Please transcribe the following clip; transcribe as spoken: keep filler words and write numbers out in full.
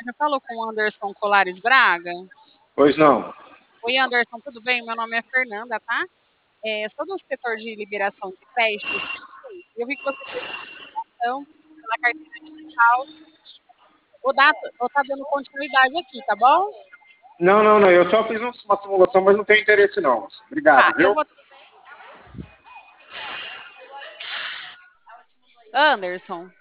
eu falo com o Anderson Colares Braga? Pois não. Oi, Anderson, tudo bem? Meu nome é Fernanda, tá? É, sou do setor de liberação de créditos. Eu vi que você fez uma aplicação pela carteira digital. Vou dar, vou estar dando continuidade aqui, tá bom? Não, não, não. Eu só fiz um- uma simulação, mas não tenho interesse não. Tá, Obrigado, eu viu? vou. Anderson.